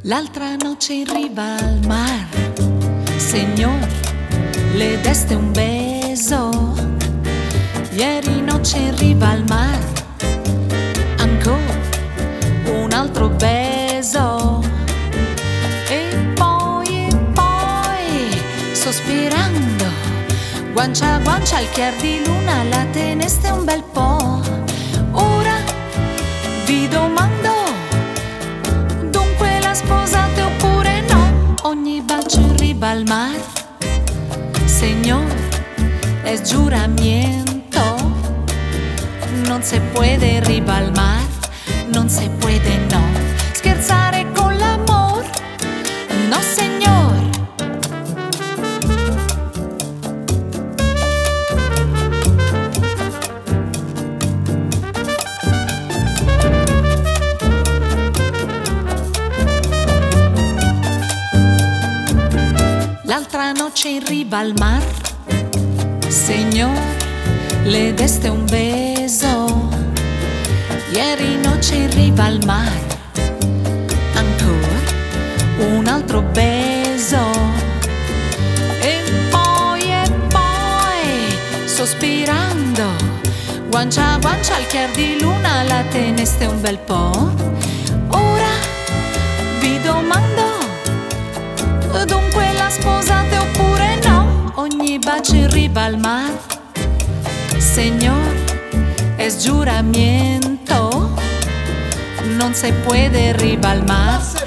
L'altra noche in riva al mar, Señor, le deste un beso. Ieri noche in riva al mar, ancora un altro beso. E poi, sospirando, guancia a guancia al chiar di luna, la teneste un bel po'. Ora vi domando, dunque la sposate oppure no? Ogni bacio in riva al mar, Señor, es giuramiento. Non se puede riva al mar, non se puede no scherzare con l'amor, no señor. L'altra noche in riva al mar, Señor, le deste un beso. Ieri noche in riva al mar, ancora un altro beso. E poi, sospirando, guancia a guancia al chiar di luna, la teneste un bel po'. Ora vi domando, dunque la sposate oppure no? Ogni bacio in riva al mar, Señor, es giuramiento. Non se puede riva al mar.